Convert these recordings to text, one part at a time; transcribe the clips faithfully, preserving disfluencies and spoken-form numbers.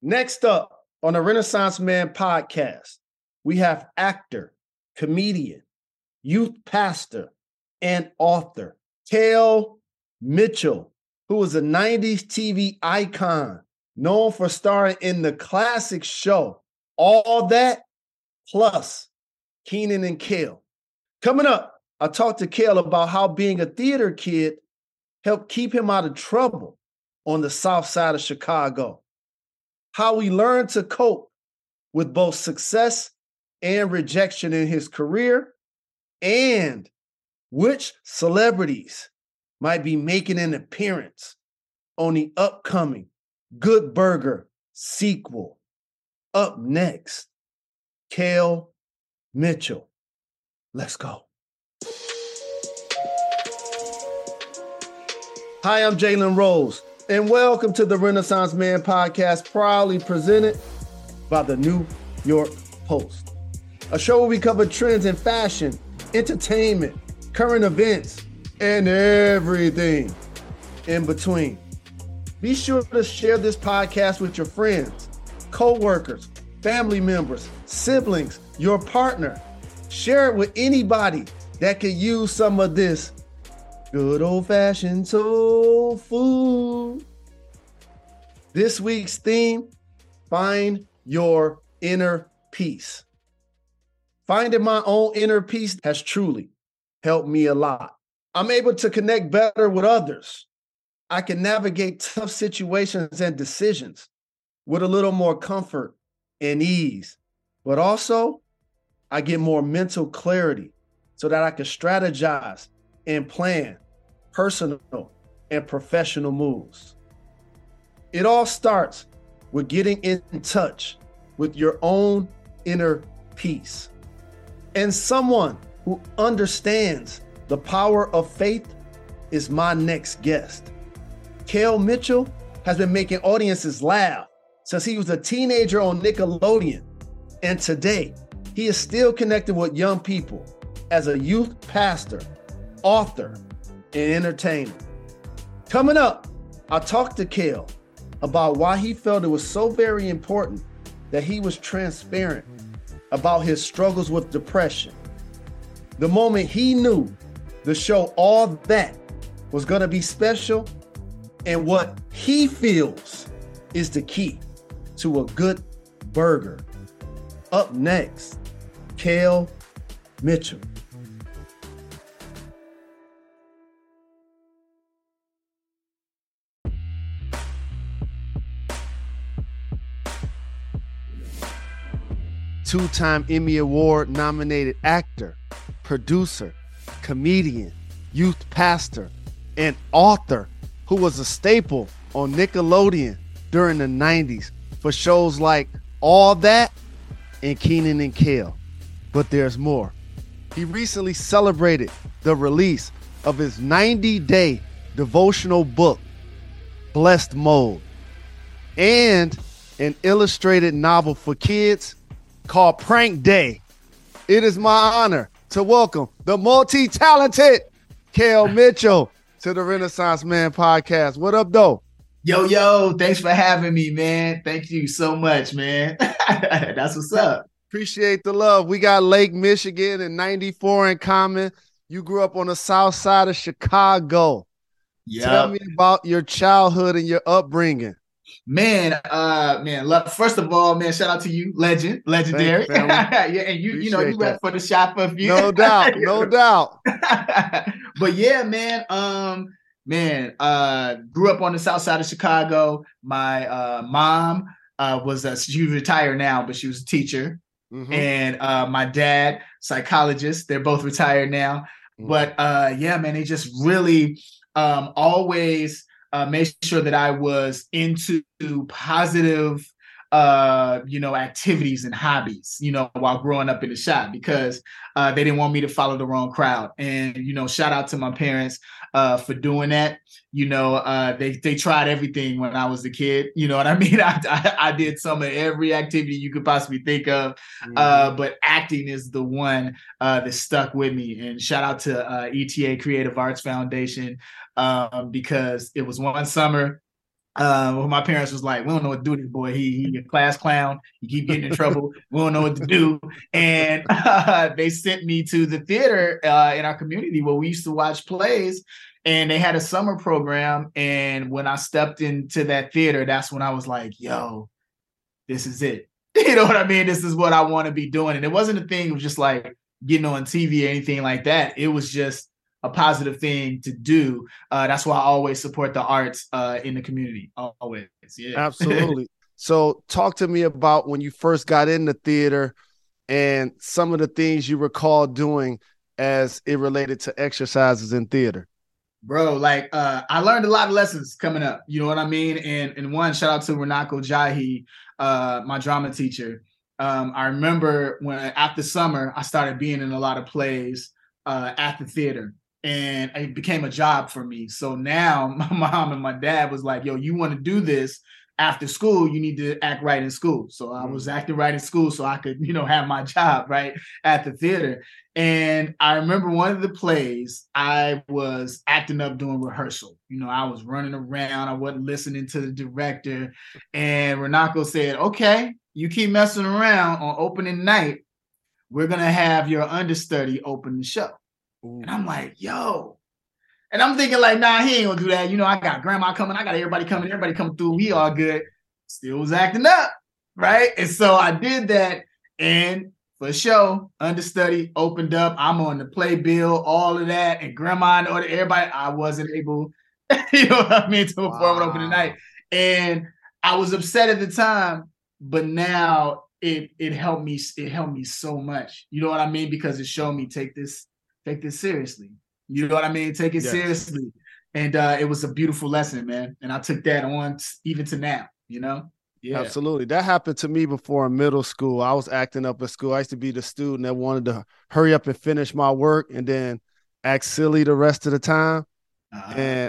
Next up on the Renaissance Man podcast, we have actor, comedian, youth pastor, and author, Kel Mitchell, who is a nineties T V icon known for starring in the classic show, All That, plus Kenan and Kel. Coming up, I talked to Kel about how being a theater kid helped keep him out of trouble on the south side of Chicago, how he learned to cope with both success and rejection in his career, and which celebrities might be making an appearance on the upcoming Good Burger sequel. Up next, Kel Mitchell. Let's go. Hi, I'm Jalen Rose, and welcome to the Renaissance Man podcast, proudly presented by the New York Post, a show where we cover trends in fashion, entertainment, current events, and everything in between. Be sure to share this podcast with your friends, co-workers, family members, siblings, your partner. Share it with anybody that could use some of this good old-fashioned soul food. This week's theme, find your inner peace. Finding my own inner peace has truly helped me a lot. I'm able to connect better with others. I can navigate tough situations and decisions with a little more comfort and ease. But also, I get more mental clarity so that I can strategize and plan personal and professional moves. It all starts with getting in touch with your own inner peace. And someone who understands the power of faith is my next guest. Kel Mitchell has been making audiences laugh since he was a teenager on Nickelodeon. And today, he is still connected with young people as a youth pastor, author, and entertainer. Coming up, I talked to Kel about why he felt it was so very important that he was transparent about his struggles with depression. The moment he knew the show All That was going to be special, and what he feels is the key to a good burger. Up next, Kel Mitchell. Two-time Emmy Award nominated actor, producer, comedian, youth pastor, and author who was a staple on Nickelodeon during the nineties for shows like All That and Kenan and Kel. But there's more. He recently celebrated the release of his ninety-day devotional book, Blessed Mode, and an illustrated novel for kids called Prank Day. It is my honor to welcome the multi-talented Kel Mitchell to the Renaissance Man podcast. What up, though? Yo, yo, thanks for having me, man. Thank you so much, man. That's what's up. Appreciate the love. We got Lake Michigan and ninety-four in common. You grew up on the south side of Chicago. Yep. Tell me about your childhood and your upbringing. Man, uh, man, love, first of all, man, shout out to you, legend, legendary. Thanks, yeah, and you, Appreciate you know, you rep for the shop of you. No doubt, no doubt. But yeah, man, um, man, uh, grew up on the south side of Chicago. My uh, mom uh, was a, she retired now, but she was a teacher. Mm-hmm. And uh, my dad, psychologist. They're both retired now. Mm-hmm. But uh, yeah, man, they just really um, always uh, made sure that I was into positive, uh, you know, activities and hobbies, you know, while growing up in the shop, because uh, they didn't want me to follow the wrong crowd. And, you know, shout out to my parents uh, for doing that. You know, uh, they they tried everything when I was a kid. You know what I mean? I, I, I did some of every activity you could possibly think of. Mm-hmm. Uh, but acting is the one uh, that stuck with me. And shout out to uh, E T A Creative Arts Foundation, um, because it was one summer Uh, well, my parents was like, we don't know what to do with this boy. He he a class clown. He keep getting in trouble. We don't know what to do. And uh, they sent me to the theater uh, in our community where we used to watch plays. And they had a summer program. And when I stepped into that theater, that's when I was like, yo, this is it. You know what I mean? This is what I want to be doing. And it wasn't a thing of just like getting on T V or anything like that. It was just a positive thing to do. Uh, that's why I always support the arts uh, in the community. Always. Yeah. Absolutely. So talk to me about when you first got in the theater and some of the things you recall doing as it related to exercises in theater. Bro, like uh, I learned a lot of lessons coming up. You know what I mean? And and one, shout out to Renako Jahi, uh, my drama teacher. Um, I remember when after summer, I started being in a lot of plays uh, at the theater. And it became a job for me. So now my mom and my dad was like, yo, you want to do this after school, you need to act right in school. So I was acting right in school so I could, you know, have my job right at the theater. And I remember one of the plays, I was acting up doing rehearsal. You know, I was running around. I wasn't listening to the director. And Renako said, okay, you keep messing around on opening night, we're going to have your understudy open the show. Ooh. And I'm like, yo. And I'm thinking like, nah, he ain't gonna do that. You know, I got grandma coming. I got everybody coming. Everybody coming through. We all good. Still was acting up, right? And so I did that. And for sure, understudy opened up. I'm on the playbill, all of that. And grandma and everybody, I wasn't able, you know what I mean, to perform wow. opening night. And I was upset at the time, but now it it helped me. It helped me so much. You know what I mean? Because it showed me take this, take this seriously. You know what I mean? Take it yes. seriously. And uh, it was a beautiful lesson, man. And I took that on t- even to now, you know? Yeah. Absolutely. That happened to me before in middle school. I was acting up at school. I used to be the student that wanted to hurry up and finish my work and then act silly the rest of the time. Uh-huh. And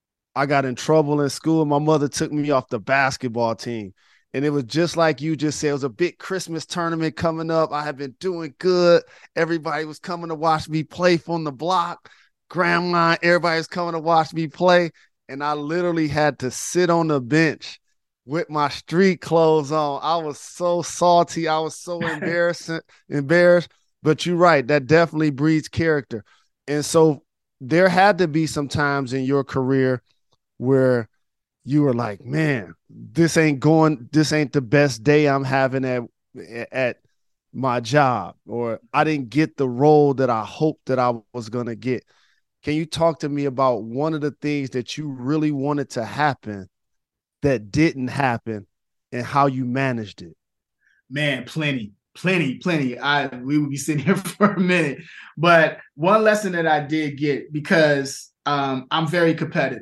I got in trouble in school. My mother took me off the basketball team. And it was just like you just said, it was a big Christmas tournament coming up. I had been doing good. Everybody was coming to watch me play from the block. Grandma, everybody was coming to watch me play. And I literally had to sit on the bench with my street clothes on. I was so salty. I was so embarrassed, embarrassed. But you're right. That definitely breeds character. And so there had to be some times in your career where you were like, man, this ain't going, this ain't the best day I'm having at, at my job, or I didn't get the role that I hoped that I was going to get. Can you talk to me about one of the things that you really wanted to happen that didn't happen and how you managed it? Man, plenty, plenty, plenty. I, we would be sitting here for a minute, but one lesson that I did get, because um, I'm very competitive.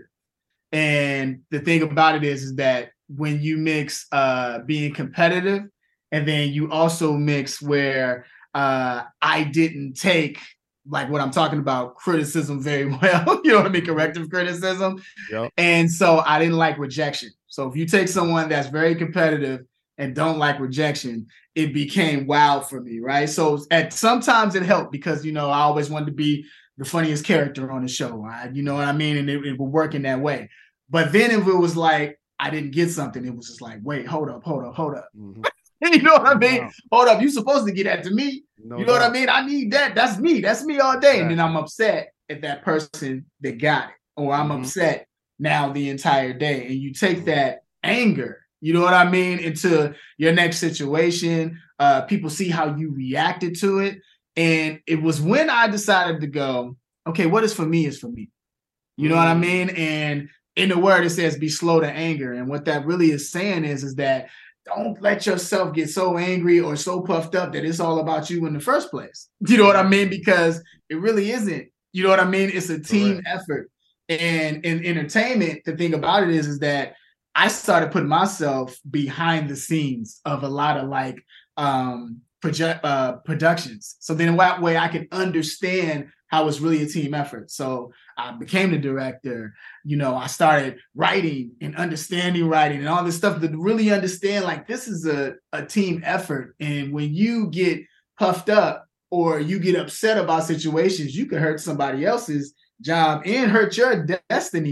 And the thing about it is, is that when you mix uh, being competitive and then you also mix where uh, I didn't take like what I'm talking about, criticism very well, you know what I mean? Corrective criticism. Yep. And so I didn't like rejection. So if you take someone that's very competitive and don't like rejection, it became wild for me, right? So at sometimes it helped because, you know, I always wanted to be the funniest character on the show, right? You know what I mean? And it, it would work in that way. But then if it was like, I didn't get something, it was just like, wait, hold up, hold up, hold up. Mm-hmm. You know what I mean? Wow. Hold up, you supposed to get that to me. No you know doubt. What I mean? I need that. That's me. That's me all day. Right. And then I'm upset at that person that got it. Or I'm mm-hmm. upset now the entire day. And you take that anger, you know what I mean, into your next situation. Uh, people see how you reacted to it. And it was when I decided to go, okay, what is for me is for me. You know mm-hmm. what I mean? And in the word, it says be slow to anger. And what that really is saying is, is that don't let yourself get so angry or so puffed up that it's all about you in the first place. You know what I mean? Because it really isn't. You know what I mean? It's a team Correct. Effort. And in entertainment, the thing about it is, is that I started putting myself behind the scenes of a lot of like um, project uh, productions. So then that way I can understand how it's really a team effort. So I became the director. You know, I started writing and understanding writing and all this stuff to really understand like this is a, a team effort. And when you get puffed up or you get upset about situations, you can hurt somebody else's job and hurt your destiny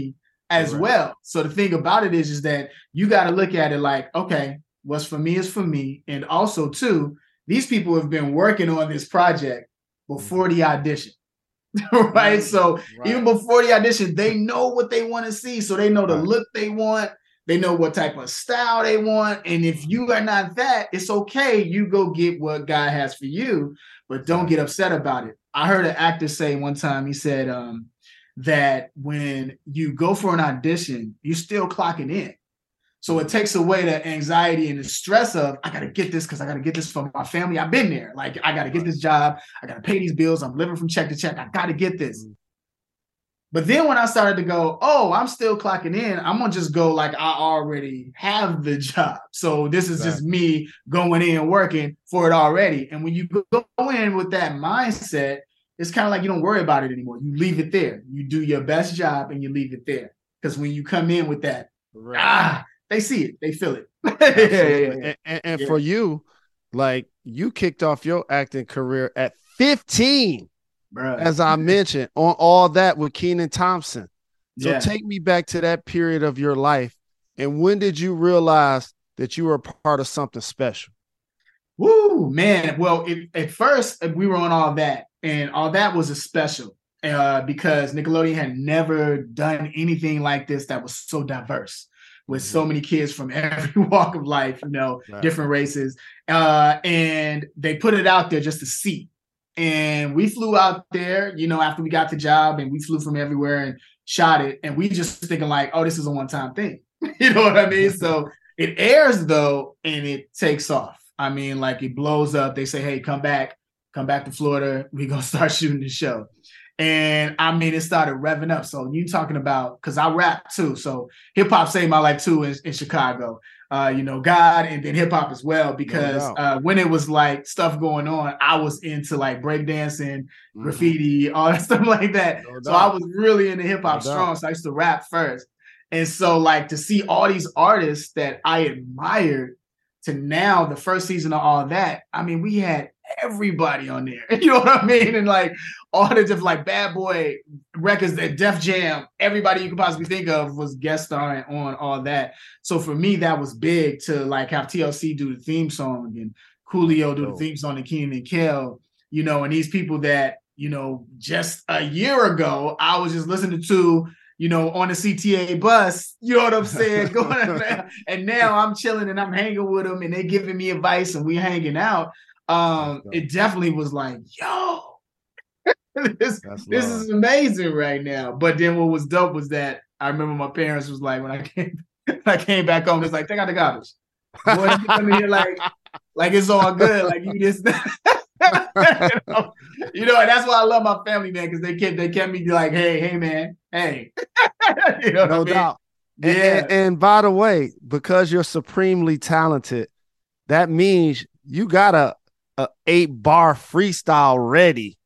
as Correct. well. So the thing about it is, is that you got to look at it like, okay, what's for me is for me. And also, too, these people have been working on this project before the audition. Right. So right. even before the audition, they know what they want to see. So they know the right. look they want. They know what type of style they want. And if you are not that, it's okay. You go get what God has for you, but don't get upset about it. I heard an actor say one time, he said um, that when you go for an audition, you're still clocking in. So it takes away the anxiety and the stress of, I got to get this because I got to get this for my family. I've been there. Like, I got to get this job. I got to pay these bills. I'm living from check to check. I got to get this. But then when I started to go, oh, I'm still clocking in, I'm going to just go like I already have the job. So this is exactly. just me going in and working for it already. And when you go in with that mindset, it's kind of like you don't worry about it anymore. You leave it there. You do your best job and you leave it there. Because when you come in with that, right. ah, they see it. They feel it. yeah, yeah, yeah. And, and, and yeah. for you, like you kicked off your acting career at fifteen. Bruh. As I mentioned, on All That with Kenan Thompson. So yeah. take me back to that period of your life. And when did you realize that you were a part of something special? Woo, man. Well, it, at first, we were on All That. And All That was a special uh, because Nickelodeon had never done anything like this that was so diverse. With so many kids from every walk of life, you know, right. different races. Uh, and they put it out there just to see. And we flew out there, you know, after we got the job and we flew from everywhere and shot it. And we just thinking like, oh, this is a one-time thing. You know what I mean? So it airs though, and it takes off. I mean, like it blows up. They say, hey, come back, come back to Florida. We're going to start shooting the show. And I mean, it started revving up. So you talking about, because I rap too. So hip hop saved my life too in, in Chicago. Uh, you know, God and then hip hop as well, because no uh, when it was like stuff going on, I was into like breakdancing, mm-hmm. graffiti, all that stuff like that. No so I was really into hip hop no strong. Doubt. So I used to rap first. And so like to see all these artists that I admired to now the first season of All That, I mean, we had everybody on there. You know what I mean? And like all the different like Bad Boy records, that Def Jam, everybody you could possibly think of was guest starring on All That. So for me, that was big to like have T L C do the theme song and Coolio do the theme song and Kenan and Kel, you know, and these people that, you know, just a year ago, I was just listening to, you know, on the C T A bus, you know what I'm saying? Going around, and now I'm chilling and I'm hanging with them and they giving me advice and we hanging out. Um, it definitely was like, yo, this, this is amazing right now. But then what was dope was that I remember my parents was like, when I came, when I came back home, it's like, take out the garbage. Boy, you come in here like, like it's all good. Like you just, you know, you know, and that's why I love my family, man, because they kept, they kept me like, hey, hey, man, hey. You know no what I mean? doubt. Yeah. And, and by the way, because you're supremely talented, that means you got a, a eight bar freestyle ready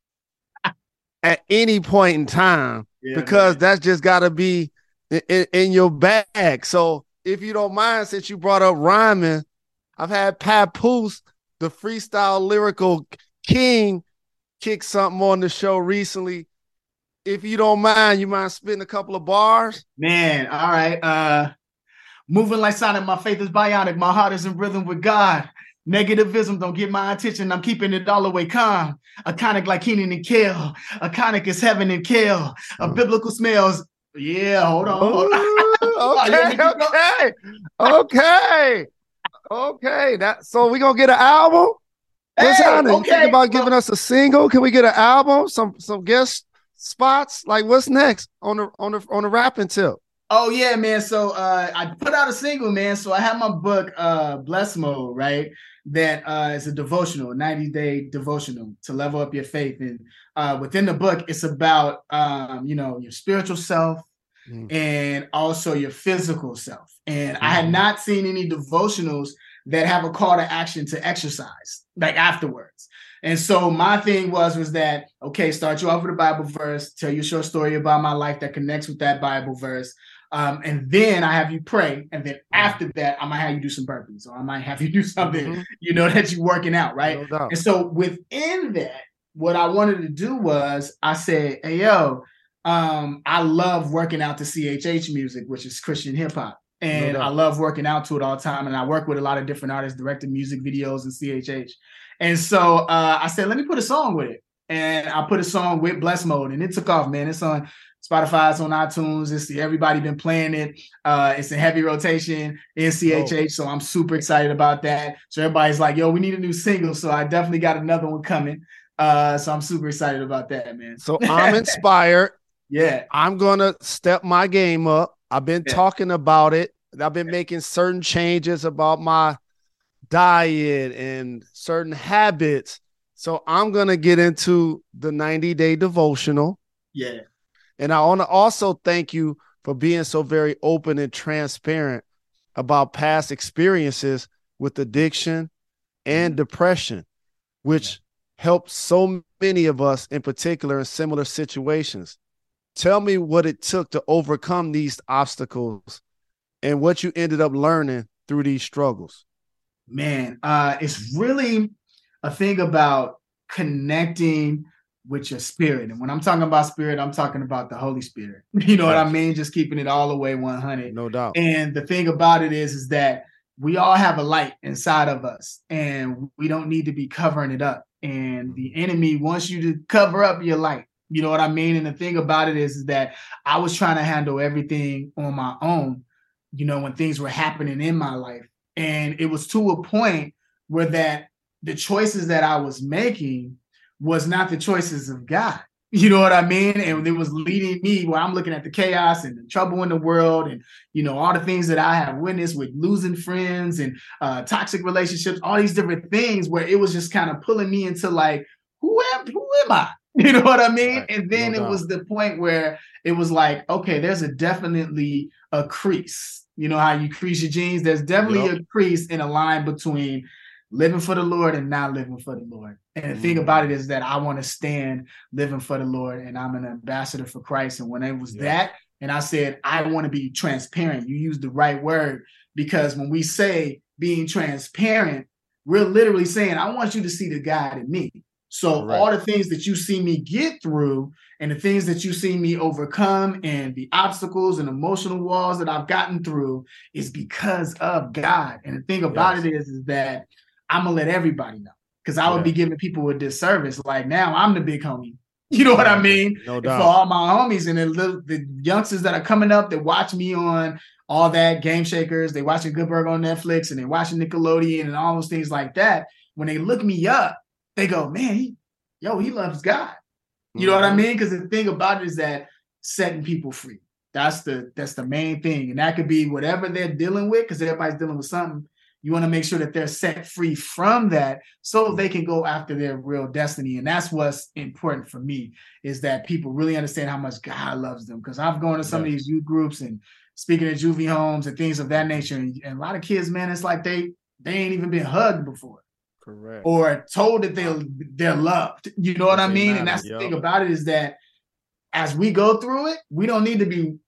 at any point in time, yeah, because man. That's just got to be in, in, in your bag. So if you don't mind, since you brought up rhyming, I've had Papoose, the freestyle lyrical king, kick something on the show recently. If you don't mind, you mind spitting a couple of bars? Man, all right. Uh, moving like Sonic, my faith is bionic. My heart is in rhythm with God. Negativism don't get my attention. I'm keeping it all the way calm. Iconic like Kenan and Kel. Iconic is heaven and Kel. A biblical smells. Yeah, hold on. Hold on. Okay, okay, okay, okay. That so we gonna get an album? What's hey, happening? Okay. You think about giving us a single? Can we get an album? Some some guest spots? Like what's next on the on the on the rapping tip? Oh yeah, man. So uh, I put out a single, man. So I have my book, uh, Bless Mode, right? That uh, is a devotional, a ninety day devotional to level up your faith. And uh, within the book, it's about um, you know, your spiritual self mm. and also your physical self. And mm. I had not seen any devotionals that have a call to action to exercise, like afterwards. And so my thing was, was that, okay, start you off with a Bible verse, tell you a short story about my life that connects with that Bible verse. Um, and then I have you pray. And then after that, I might have you do some burpees, or I might have you do something, mm-hmm. you know, that you're working out. Right. No and so within that, what I wanted to do was I said, hey, yo, um, I love working out to C H H music, which is Christian hip hop. And No I doubt. love working out to it all the time. And I work with a lot of different artists, directing music videos and C H H. And so uh, I said, let me put a song with it. And I put a song with Bless Mode, and it took off, man. It's on Spotify, it's on iTunes. It's everybody been playing it. Uh, it's in heavy rotation in C H H. So I'm super excited about that. So everybody's like, yo, we need a new single. So I definitely got another one coming. Uh, so I'm super excited about that, man. So I'm inspired. Yeah. I'm going to step my game up. I've been Yeah. talking about it. I've been making certain changes about my diet and certain habits. So I'm going to get into the ninety day devotional. Yeah. And I want to also thank you for being so very open and transparent about past experiences with addiction and Mm-hmm. depression, which helped so many of us in particular in similar situations. Tell me what it took to overcome these obstacles and what you ended up learning through these struggles. Man, uh, it's really a thing about connecting with your spirit. And when I'm talking about spirit, I'm talking about the Holy Spirit. You know what I mean? Just keeping it all the way one hundred. No doubt. And the thing about it is, is that we all have a light inside of us, and we don't need to be covering it up. And the enemy wants you to cover up your light. You know what I mean? And the thing about it is, is that I was trying to handle everything on my own, you know, when things were happening in my life. And it was to a point where that the choices that I was making was not the choices of God. You know what I mean? And it was leading me where I'm looking at the chaos and the trouble in the world and, you know, all the things that I have witnessed with losing friends and uh, toxic relationships, all these different things where it was just kind of pulling me into like, who am, who am I? You know what I mean? Right. And then No it doubt. was the point where it was like, okay, there's a definitely a crease. You know how you crease your jeans? There's definitely Yep. a crease in a line between living for the Lord and not living for the Lord. And the thing Mhm. about it is that I want to stand living for the Lord, and I'm an ambassador for Christ. And when it was Yep. that, and I said, I want to be transparent. You used the right word, because when we say being transparent, we're literally saying, I want you to see the God in me. So Correct. all the things that you see me get through and the things that you see me overcome and the obstacles and emotional walls that I've gotten through is because of God. And the thing about Yes. it is, is that I'm going to let everybody know, because I would be Yes. giving people a disservice. Like now I'm the big homie. You know what I mean? No And doubt. for all my homies and the, little, the youngsters that are coming up that watch me on all that Game Shakers, they watching Good Burger on Netflix and they watching Nickelodeon and all those things like that. When they look me up, they go, man, he, yo, he loves God. You know what I Mhm. mean? Because the thing about it is that setting people free. That's the that's the main thing. And that could be whatever they're dealing with, because everybody's dealing with something. You want to make sure that they're set free from that so they can go after their real destiny. And that's what's important for me, is that people really understand how much God loves them. Because I've gone to some of Yes. these youth groups and speaking at juvie homes and things of that nature. And, and a lot of kids, man, it's like they they ain't even been hugged before, Correct. or told that they're they're loved. You know what That I they mean? matter, And that's the yup. thing about it, is that as we go through it, we don't need to be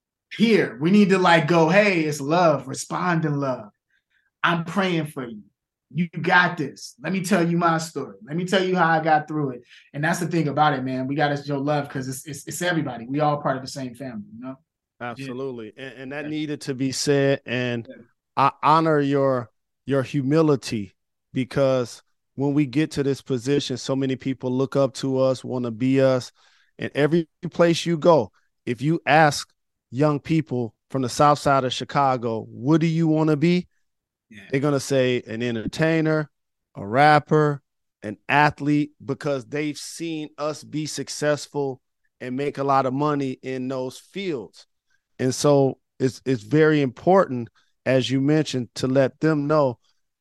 here. We need to like go, hey, it's love, respond in love. I'm praying for you. You got this. Let me tell you my story. Let me tell you how I got through it. And that's the thing about it, man. We got to show love, because it's, it's it's everybody. We all part of the same family, you know? Absolutely. And, and that Yeah. needed to be said. And Yeah. I honor your your humility, because when we get to this position, so many people look up to us, want to be us. And every place you go, if you ask young people from the south side of Chicago, what do you want to be? Yeah. They're going to say an entertainer, a rapper, an athlete, because they've seen us be successful and make a lot of money in those fields. And so it's it's very important, as you mentioned, to let them know.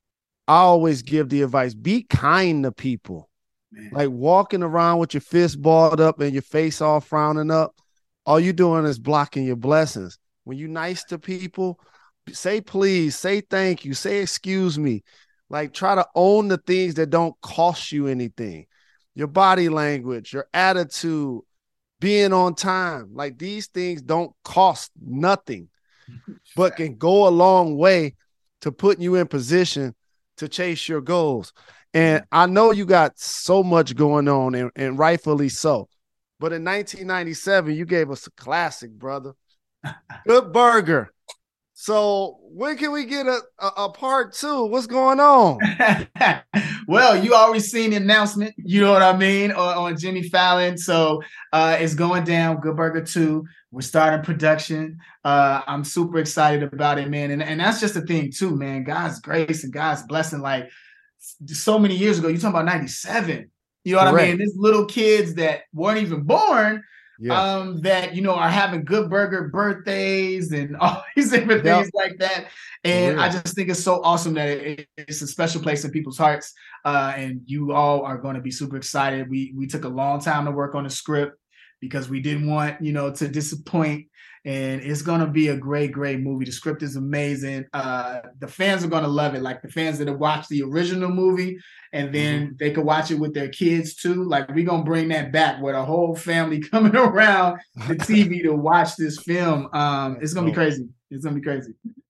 I always give the advice, be kind to people. Man. Like walking around with your fist balled up and your face all frowning up, all you're doing is blocking your blessings. When you're nice to people, say please, say thank you, say excuse me. Like try to own the things that don't cost you anything. Your body language, your attitude, being on time. Like these things don't cost nothing, but can go a long way to putting you in position to chase your goals. And I know you got so much going on, and, and rightfully so. But in nineteen ninety-seven, you gave us a classic, brother. Good Burger. So when can we get a, a, a part two? What's going on? Well, you already seen the announcement, you know what I mean, on, on Jimmy Fallon. So uh, it's going down, Good Burger two. We're starting production. Uh, I'm super excited about it, man. And, and that's just the thing, too, man. God's grace and God's blessing. Like so many years ago, you're talking about ninety-seven. You know what Correct. I mean? There's little kids that weren't even born. Yeah. Um, that, you know, are having Good Burger birthdays and all these different yep. things like that. And I just think it's so awesome that it, it's a special place in people's hearts. Uh, and you all are going to be super excited. We we took a long time to work on the script because we didn't want, you know, to disappoint. And it's going to be a great, great movie. The script is amazing. Uh, the fans are going to love it. Like the fans that have watched the original movie, and then mm-hmm. they could watch it with their kids too. Like we're going to bring that back with a whole family coming around the T V to watch this film. Um, it's going to be crazy. It's going to be crazy.